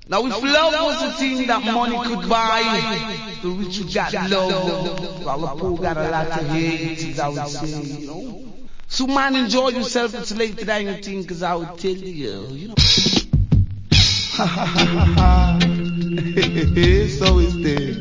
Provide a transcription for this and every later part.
Now if love was the thing that money could buy, the rich would got love, while the poor got a lot to hate, as I would say, you know. So man, enjoy yourself, it's later than you think, as I would tell you, you know. Ha ha ha ha ha. So is there.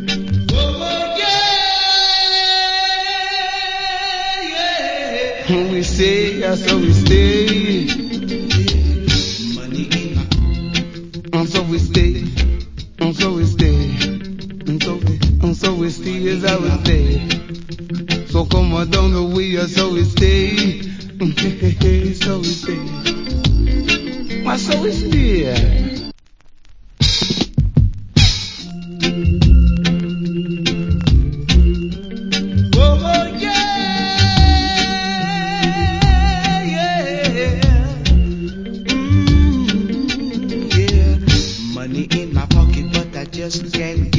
We say, that's how we stay. Money in my and so we stay. And so we stay. And so we stay as I would stay. So come on down the way, so we stay. So we stay. My so we stay. Money in my pocket, but I just can't